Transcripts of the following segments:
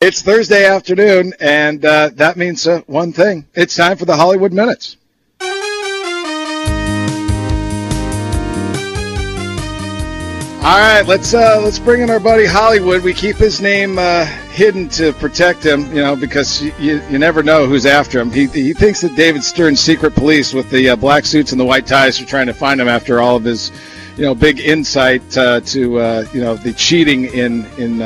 It's Thursday afternoon, and that means one thing. It's time for the Hollywood Minutes. All right, let's bring in our buddy Hollywood. We keep his name hidden to protect him, because you never know who's after him. He thinks that David Stern's secret police with the black suits and the white ties are trying to find him after all of his, big insight to the cheating in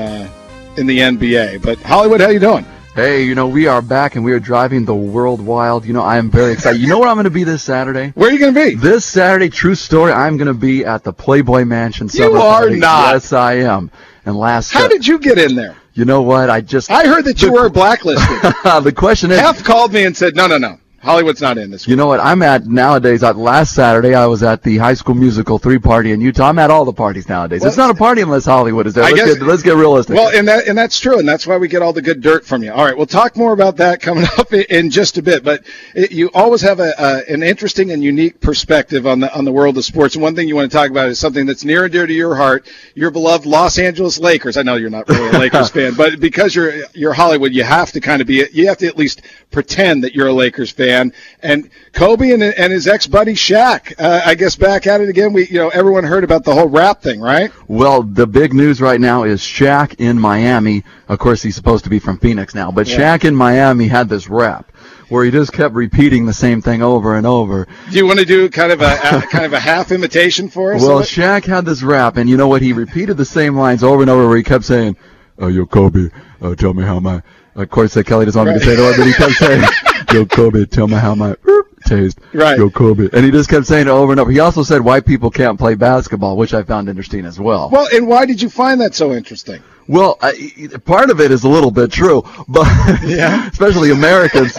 the NBA. But Hollywood, how you doing? Hey, we are back and we are driving the world wild. I am very excited. You know where I'm going to be this Saturday? Where are you going to be? This Saturday, true story, I'm going to be at the Playboy Mansion. You are not. Yes, I am. And how did you get in there? You know what? I heard that you were blacklisted. The question is... Half called me and said, no. Hollywood's not in this week. You know what? I'm at nowadays. Last Saturday, I was at the High School Musical 3 party in Utah. I'm at all the parties nowadays. Well, it's not a party unless Hollywood is there. Let's get realistic. Well, and that's true, and that's why we get all the good dirt from you. All right, we'll talk more about that coming up in just a bit. But you always have an interesting and unique perspective on the world of sports. And one thing you want to talk about is something that's near and dear to your heart: your beloved Los Angeles Lakers. I know you're not really a Lakers fan, but because you're Hollywood, you have to kind of be. You have to at least pretend that you're a Lakers fan. And Kobe and his ex-buddy Shaq, I guess back at it again. Everyone heard about the whole rap thing, right? Well, the big news right now is Shaq in Miami. Of course, he's supposed to be from Phoenix now, but yeah. Shaq in Miami had this rap where he just kept repeating the same thing over and over. Do you want to do kind of a half imitation for us? Well, Shaq had this rap, and you know what? He repeated the same lines over and over where he kept saying, yo, Kobe, tell me how my... Of course, Kelly doesn't want me to say it, but he kept saying, yo, Kobe, tell me how my taste. Right. Yo, Kobe. And he just kept saying it over and over. He also said white people can't play basketball, which I found interesting as well. Well, and why did you find that so interesting? Well, part of it is a little bit true, but yeah. Especially Americans.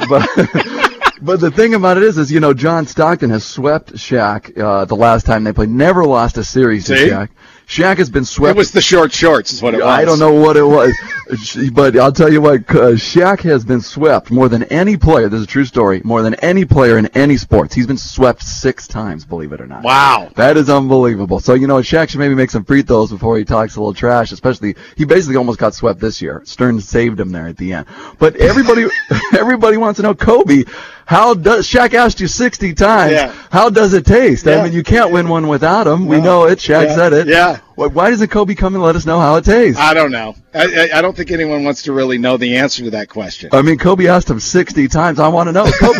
But the thing about it is, John Stockton has swept Shaq the last time they played. Never lost a series to Shaq. Shaq has been swept. It was the short shorts is what it was. I don't know what it was. But I'll tell you what, Shaq has been swept more than any player. This is a true story. More than any player in any sports. He's been swept 6 times, believe it or not. Wow. That is unbelievable. So, Shaq should maybe make some free throws before he talks a little trash, especially he basically almost got swept this year. Stern saved him there at the end. But everybody wants to know, Kobe, Shaq asked you 60 times, how does it taste? Yeah. I mean, you can't win one without him. We know it. Shaq said it. Yeah. Why doesn't Kobe come and let us know how it tastes? I don't know. I don't think anyone wants to really know the answer to that question. I mean, Kobe asked him 60 times. I want to know, Kobe,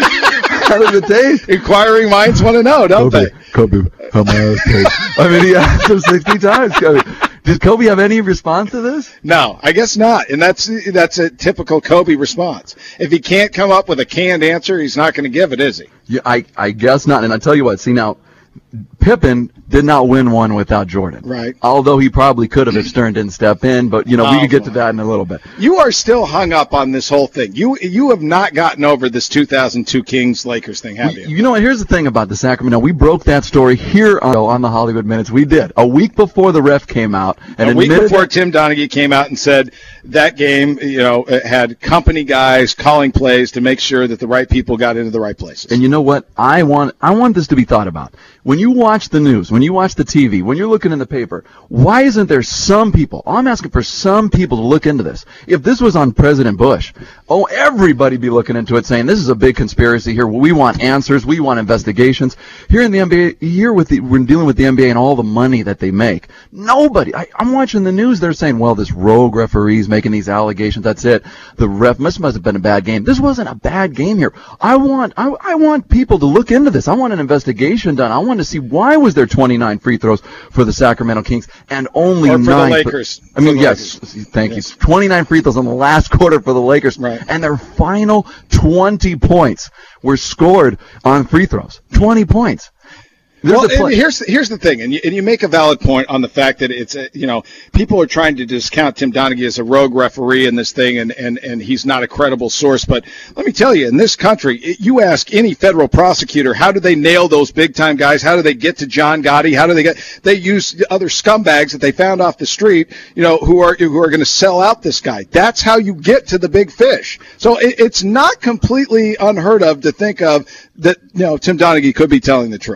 how does it taste? Inquiring minds want to know, don't they? Kobe, how my ass taste? I mean, he asked him 60 times. Did Kobe have any response to this? No, I guess not. And that's a typical Kobe response. If he can't come up with a canned answer, he's not going to give it, is he? Yeah, I guess not. And I tell you what, see now, Pippen did not win one without Jordan. Right. Although he probably could have if Stern didn't step in, but, we could get to that in a little bit. You are still hung up on this whole thing. You have not gotten over this 2002 Kings-Lakers thing, have you? You know what? Here's the thing about the Sacramento. We broke that story here on the Hollywood Minutes. We did. A week before the ref came out. And a week before Tim Donaghy came out and said that game, it had company guys calling plays to make sure that the right people got into the right places. And you know what? I want this to be thought about. When you watch the news, when you watch the TV, when you're looking in the paper, why isn't there some people, I'm asking for some people to look into this. If this was on President Bush, everybody be looking into it saying this is a big conspiracy here. We want answers. We want investigations. Here in the NBA, we're dealing with the NBA and all the money that they make. Nobody, I'm watching the news, they're saying, well, this rogue referee's making these allegations. That's it. The ref must have been a bad game. This wasn't a bad game here. I want people to look into this. I want an investigation done. I want to see why was there 29 free throws for the Sacramento Kings and only 9 for the Lakers. Yes, thank you. 29 free throws in the last quarter for the Lakers, right. And their final 20 points were scored on free throws. 20 points. Well, here's the thing, and you make a valid point on the fact that it's people are trying to discount Tim Donaghy as a rogue referee in this thing, and he's not a credible source. But let me tell you, in this country, you ask any federal prosecutor, how do they nail those big time guys? How do they get to John Gotti? How do they use other scumbags that they found off the street, who are going to sell out this guy? That's how you get to the big fish. So it's not completely unheard of to think of that. Tim Donaghy could be telling the truth.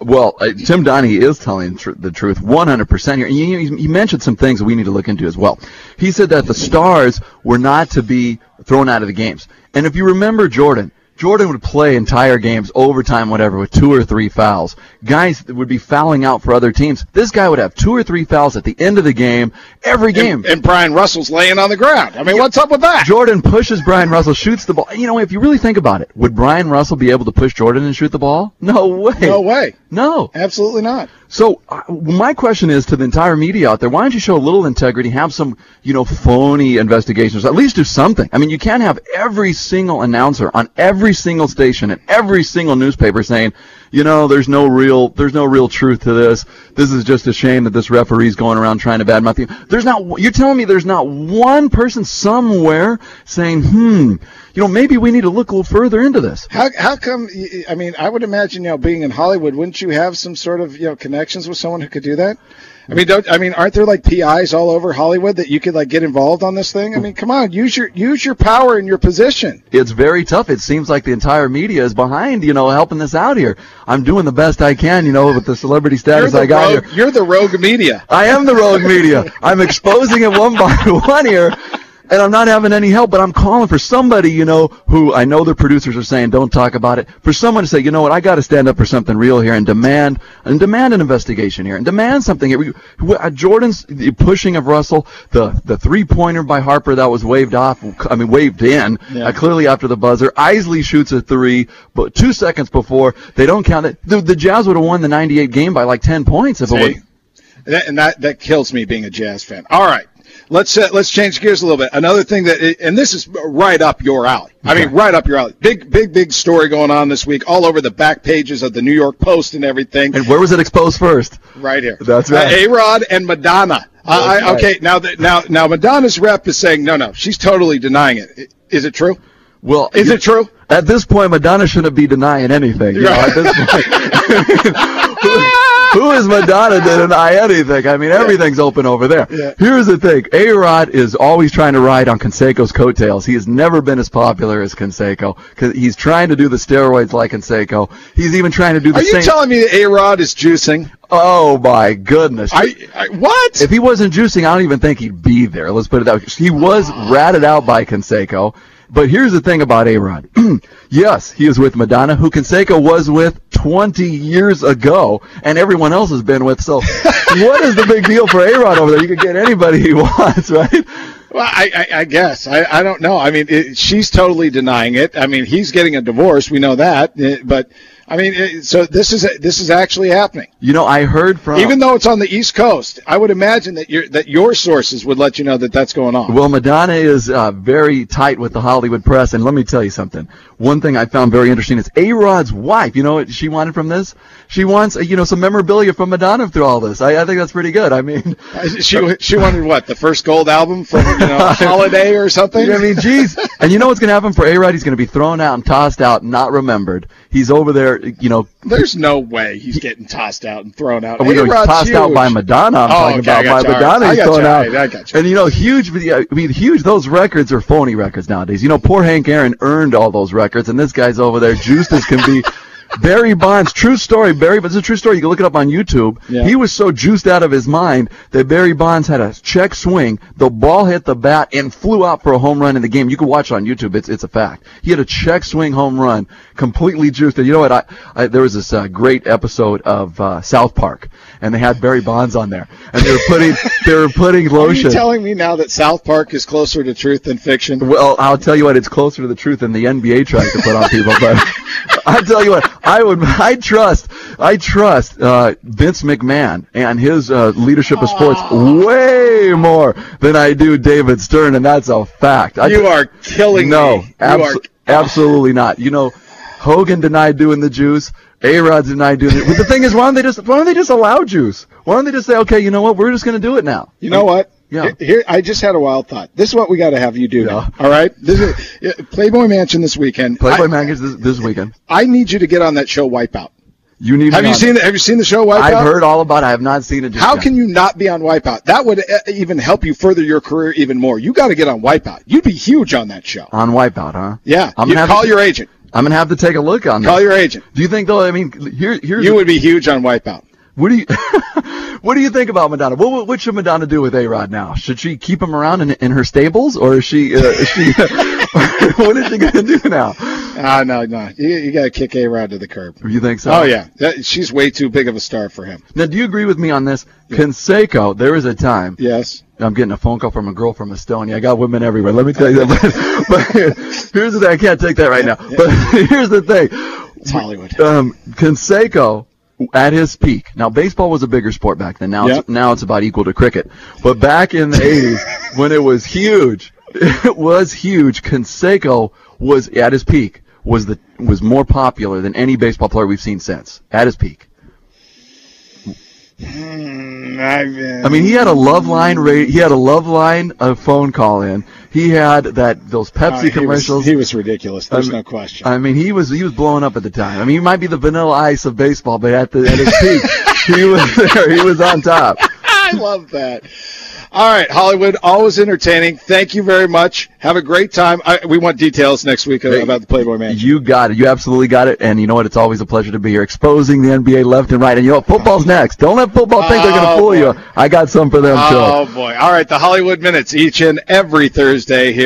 Well, Tim Donaghy is telling the truth 100% here. And you mentioned some things that we need to look into as well. He said that the stars were not to be thrown out of the games. And if you remember Jordan would play entire games, overtime, whatever, with 2 or 3 fouls. Guys would be fouling out for other teams. This guy would have 2 or 3 fouls at the end of the game, every game. And Brian Russell's laying on the ground. I mean, what's up with that? Jordan pushes Brian Russell, shoots the ball. You know, if you really think about it, would Brian Russell be able to push Jordan and shoot the ball? No way. No way. No. Absolutely not. So my question is to the entire media out there, why don't you show a little integrity, have some, phony investigations, at least do something. I mean, you can't have every single announcer on every single station and every single newspaper saying, there's no real truth to this. This is just a shame that this referee's going around trying to badmouth you. You're telling me there's not one person somewhere saying, maybe we need to look a little further into this. How come, I mean, I would imagine, being in Hollywood, wouldn't you have some sort of, connections with someone who could do that? Aren't there like PIs all over Hollywood that you could like get involved on this thing? I mean, come on, use your power and your position. It's very tough. It seems like the entire media is behind, helping this out here. I'm doing the best I can, with the celebrity status I got here. You're the rogue media. I am the rogue media. I'm exposing it one by one here. And I'm not having any help, but I'm calling for somebody, who I know the producers are saying don't talk about it, for someone to say, I got to stand up for something real here and demand an investigation here and demand something here. Jordan's pushing of Russell, the 3-pointer by Harper that was waved in, clearly after the buzzer. Isley shoots a 3, but 2 seconds before, they don't count it. The Jazz would have won the 98 game by like 10 points if it would. And that kills me being a Jazz fan. All right. Let's change gears a little bit. Another thing and this is right up your alley. I mean, right up your alley. Big story going on this week, all over the back pages of the New York Post and everything. And where was it exposed first? Right here. That's right. A-Rod and Madonna. Okay, now Madonna's rep is saying no, she's totally denying it. Is it true? Well, is it true? At this point, Madonna shouldn't be denying anything. At this point. Who is Madonna to deny anything? I mean, everything's open over there. Yeah. Here's the thing. A-Rod is always trying to ride on Canseco's coattails. He has never been as popular as Canseco because he's trying to do the steroids like Canseco. He's even trying to do the same. Are you telling me that A-Rod is juicing? Oh, my goodness. What? If he wasn't juicing, I don't even think he'd be there. Let's put it that way. He was ratted out by Canseco. But here's the thing about A-Rod. Yes, he is with Madonna, who Canseco was with 20 years ago, and everyone else has been with. So what is the big deal for A-Rod over there? You can get anybody he wants, right? Well, I guess. I don't know. I mean, she's totally denying it. I mean, he's getting a divorce. We know that. But, I mean, so this is actually happening. I heard from... Even though it's on the East Coast, I would imagine that your sources would let you know that that's going on. Well, Madonna is very tight with the Hollywood press, and let me tell you something. One thing I found very interesting is A-Rod's wife. You know what she wanted from this? She wants, some memorabilia from Madonna through all this. I think that's pretty good. I mean... She wanted what? The first gold album from, Holiday or something? I mean, geez. And you know what's going to happen for A-Rod? He's going to be thrown out and tossed out, not remembered. He's over there, There's no way he's getting tossed out and thrown out. He's tossed out by Madonna. I'm talking about by Madonna. He's thrown out. I got you. And huge. Those records are phony records nowadays. Poor Hank Aaron earned all those records, and this guy's over there juiced as can be. Barry Bonds, true story. It's a true story. You can look it up on YouTube. Yeah. He was so juiced out of his mind that Barry Bonds had a check swing. The ball hit the bat and flew out for a home run in the game. You can watch it on YouTube. It's a fact. He had a check swing home run, completely juiced. And you know what? There was this great episode of South Park, and they had Barry Bonds on there, and they were putting lotion. Are you telling me now that South Park is closer to truth than fiction? Well, I'll tell you what. It's closer to the truth than the NBA tries to put on people, but. I'll tell you what, I trust Vince McMahon and his leadership of sports way more than I do David Stern, and that's a fact. You are killing me. No, absolutely not. Hogan denied doing the juice. A-Rod denied doing it. But the thing is, why don't they just allow juice? Why don't they just say, okay, you know what, we're just going to do it now? You know what? Yeah. Here, I just had a wild thought. This is what we got to have you do now. All right? This is Playboy Mansion this weekend. Playboy Mansion this weekend. I need you to get on that show Wipeout. You need. Have you seen the show Wipeout? I've heard all about it. I have not seen it. How can you not be on Wipeout? That would even help you further your career even more. You got to get on Wipeout. You'd be huge on that show. On Wipeout, huh? Yeah. Call your agent. I'm going to have to take a look on this. Call your agent. Do you think, though, I mean, here's you would be huge on Wipeout. What do you what do you think about Madonna? What should Madonna do with A-Rod now? Should she keep him around in her stables, or is she what is she going to do now? No. You got to kick A-Rod to the curb. You think so? Oh, yeah. She's way too big of a star for him. Now, do you agree with me on this? Yeah. Canseco, there was a time. Yes. I'm getting a phone call from a girl from Estonia. I got women everywhere. Let me tell you that. But here's the thing. I can't take that right now. Yeah. But here's the thing. It's Hollywood. Canseco, at his peak. Now, baseball was a bigger sport back then. Now, it's about equal to cricket. But back in the 80s, when it was huge, Canseco was at his peak. Was more popular than any baseball player we've seen since. At his peak. I mean, he had a love line. He had a love line phone call in. He had those Pepsi commercials. He was ridiculous. There's no question. I mean, he was blowing up at the time. I mean, he might be the Vanilla Ice of baseball, but at his peak, he was there. He was on top. I love that. All right, Hollywood, always entertaining. Thank you very much. Have a great time. We want details next week about the Playboy Mansion. You got it. You absolutely got it. And you know what? It's always a pleasure to be here, exposing the NBA left and right. And you know what? Football's next. Don't let football think they're going to fool you. I got some for them, too. Oh, boy. All right, the Hollywood Minutes each and every Thursday here.